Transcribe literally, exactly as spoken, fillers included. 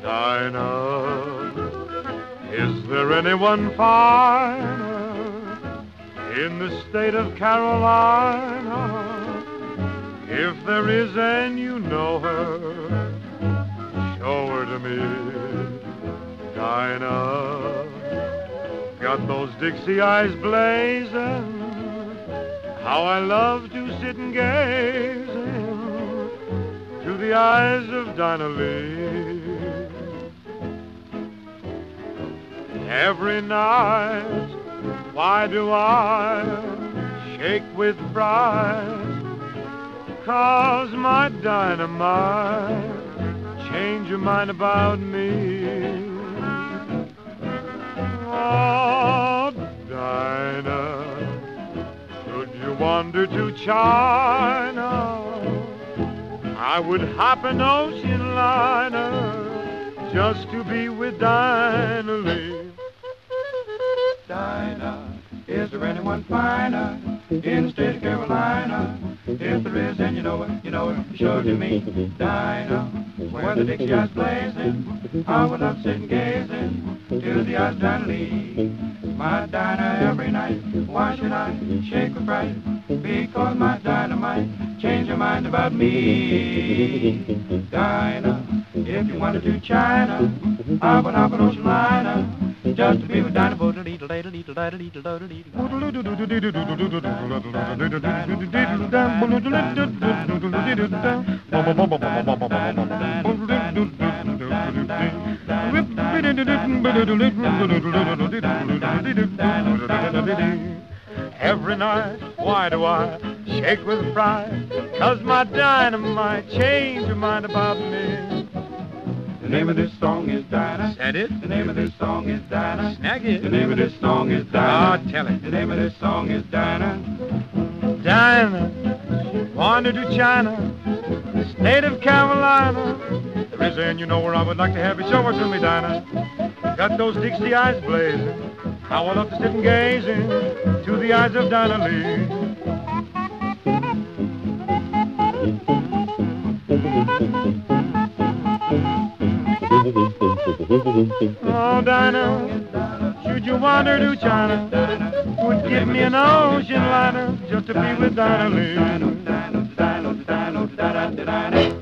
Dinah, is there anyone finer in the state of Carolina? If there is and you know her, show her to me. Dinah, got those Dixie eyes blazing, how I love to sit and gaze into the eyes of Dinah Lee. Every night, why do I shake with fright? 'Cause my dynamite change your mind about me. Oh, Dinah, should you wander to China, I would hop an ocean liner just to be with Dinah Lee. Dinah, is there anyone finer in the state of Carolina? If there is, and you know it, you know it, show it to me. Dinah, where the Dixie eyes blazing, I would love sitting gazing to the eyes of Dinah Lee. My Dinah, every night, why should I shake with fright? Because my dynamite change your mind about me. Dinah, if you wanted to China, I would hop an ocean liner just to be with Dinah. Every night, why do I shake with pride? 'Cause my dynamite change your mind about me. The name of this song is Dinah. That it? The name of this song is Dinah. Snag it. The name of this song is Dinah. Ah, tell it. The name of this song is Dinah. Dinah, wandered to China, the state of Carolina. There is and you know where I would like to have you. Show her to me, Dinah. Got those Dixie eyes blazing, how I love to sit and gaze into the eyes of Dinah Lee. Oh, Dinah, should you wander to China, would give me an ocean liner just to be with Dinah Lee.